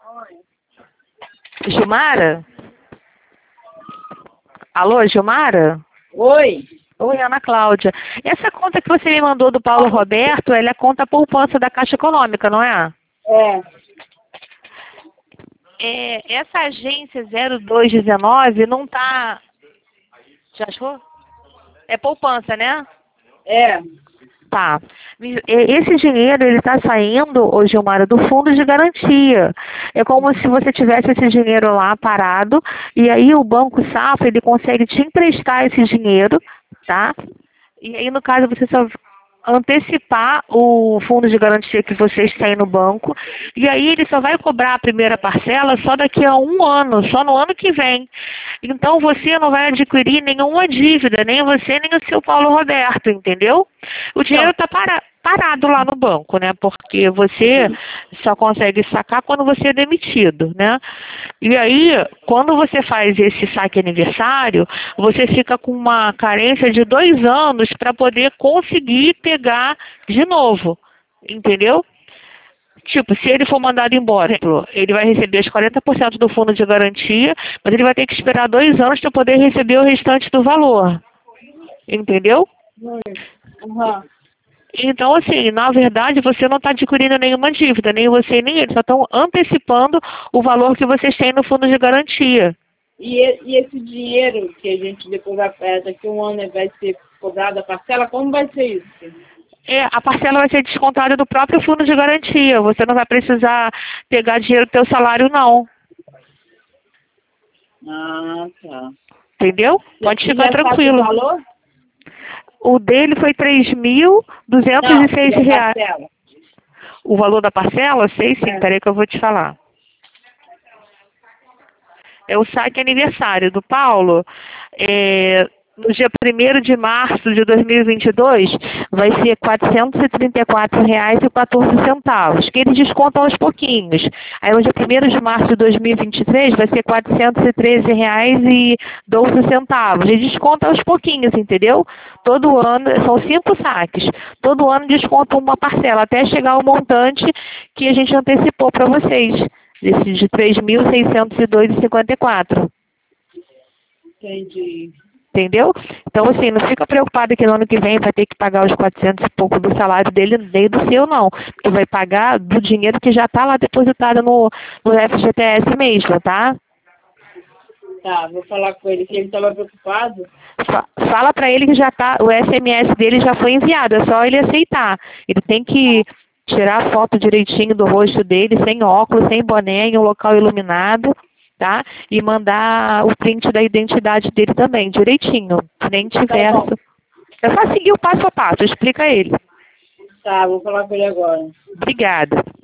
Gilmara? Alô, Gilmara? Oi. Oi, Ana Cláudia. Essa conta que você me mandou do Paulo Roberto, ela é a conta poupança da Caixa Econômica, não é? Essa agência 0219 não tá... Já achou? É poupança, né? Tá. Esse dinheiro, ele está saindo, ô Gilmara, do fundo de garantia. É como se você tivesse esse dinheiro lá parado, e aí o Banco Safra, ele consegue te emprestar esse dinheiro, tá? E aí, no caso, você só antecipar o fundo de garantia que vocês têm no banco, e aí ele só vai cobrar a primeira parcela só daqui a um ano, só no ano que vem. Então você não vai adquirir nenhuma dívida, nem você, nem o seu Paulo Roberto, entendeu? O dinheiro está parado lá no banco, né? Porque você só consegue sacar quando você é demitido, né? E aí, quando você faz esse saque aniversário, você fica com uma carência de 2 anos para poder conseguir pegar de novo, entendeu? Tipo, se ele for mandado embora, ele vai receber os 40% do fundo de garantia, mas ele vai ter que esperar 2 anos para poder receber o restante do valor, entendeu? Então, assim, na verdade, você não está adquirindo nenhuma dívida, nem você nem ele, só estão antecipando o valor que vocês têm no fundo de garantia. E esse dinheiro que a gente depois daqui a um ano vai ser cobrado a parcela, como vai ser isso? A parcela vai ser descontada do próprio fundo de garantia. Você não vai precisar pegar dinheiro do teu salário, não. Ah, tá. Entendeu? Pode ficar tranquilo. O valor? O dele foi R$3.206. O valor da parcela? Sei sim, peraí que eu vou te falar. É o saque aniversário do Paulo. No dia 1º de março de 2022, vai ser R$ 434,14, que eles descontam aos pouquinhos. Aí no dia 1º de março de 2023, vai ser R$ 413,12. Eles descontam aos pouquinhos, entendeu? Todo ano, são 5 saques. Todo ano desconta uma parcela, até chegar ao montante que a gente antecipou para vocês, desse de R$ 3.602,54. Entendi. Entendeu? Então, assim, não fica preocupado que no ano que vem vai ter que pagar os 400 e pouco do salário dele, nem do seu, não. Porque vai pagar do dinheiro que já está lá depositado no FGTS mesmo, tá? Tá, vou falar com ele, que ele estava preocupado. Fala pra ele que já tá, o SMS dele já foi enviado, é só ele aceitar. Ele tem que tirar a foto direitinho do rosto dele, sem óculos, sem boné, em um local iluminado, tá? E mandar o print da identidade dele também, direitinho, frente e verso. É só seguir o passo a passo, explica ele. Tá, vou falar com ele agora. Obrigada.